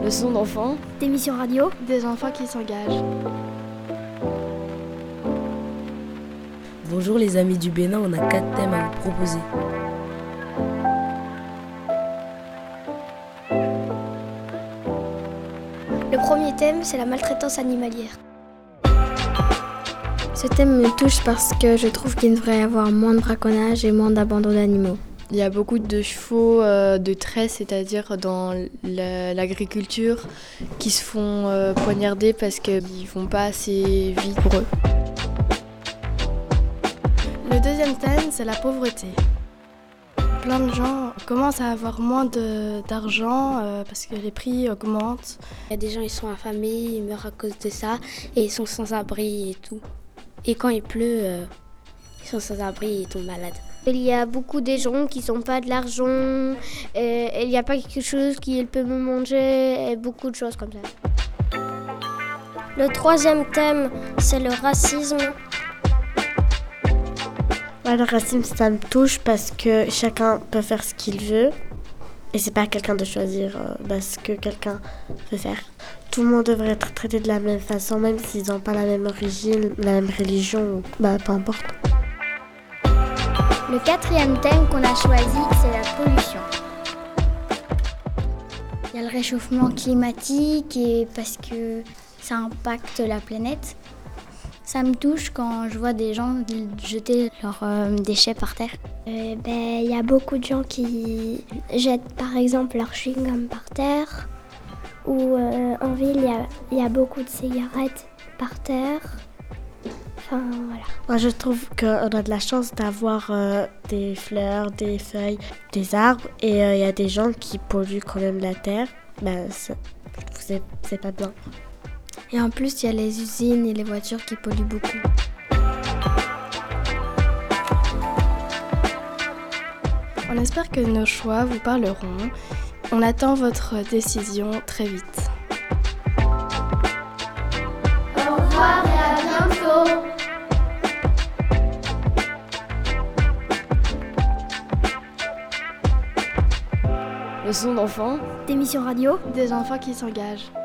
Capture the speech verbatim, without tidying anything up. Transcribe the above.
Leçon d'enfants, d'émissions radio, des enfants qui s'engagent. Bonjour les amis du Bénin, on a quatre thèmes à vous proposer. Le premier thème, c'est la maltraitance animalière. Ce thème me touche parce que je trouve qu'il devrait y avoir moins de braconnage et moins d'abandon d'animaux. Il y a beaucoup de chevaux euh, de trait, c'est-à-dire dans la- l'agriculture, qui se font euh, poignarder parce qu'ils ne vont pas assez vite pour eux. Le deuxième thème, c'est la pauvreté. Plein de gens commencent à avoir moins de- d'argent euh, parce que les prix augmentent. Il y a des gens, ils sont affamés, ils meurent à cause de ça et ils sont sans abri et tout. Et quand il pleut, euh, ils sont sans abri et ils tombent malades. Il y a beaucoup de gens qui n'ont pas de l'argent, euh, il n'y a pas quelque chose qu'ils peuvent manger, et beaucoup de choses comme ça. Le troisième thème, c'est le racisme. Ouais, le racisme, ça me touche parce que chacun peut faire ce qu'il veut et c'est pas à quelqu'un de choisir euh, bah, ce que quelqu'un veut faire. Tout le monde devrait être traité de la même façon, même s'ils n'ont pas la même origine, la même religion, bah peu importe. Le quatrième thème qu'on a choisi, c'est la pollution. Il y a le réchauffement climatique et parce que ça impacte la planète. Ça me touche quand je vois des gens jeter leurs euh, déchets par terre. Euh, ben, il y a beaucoup de gens qui jettent par exemple leur chewing-gum par terre. Ou euh, en ville, il y a, il y a beaucoup de cigarettes par terre. Enfin, voilà. Moi, je trouve qu'on a de la chance d'avoir euh, des fleurs, des feuilles, des arbres et il euh, y a des gens qui polluent quand même la terre. Ben, c'est, je trouve que c'est, c'est pas bien. Et en plus, il y a les usines et les voitures qui polluent beaucoup. On espère que nos choix vous parleront. On attend votre décision très vite. Au revoir et à bientôt. Leçon d'enfants, D'émissions radio, des enfants qui s'engagent.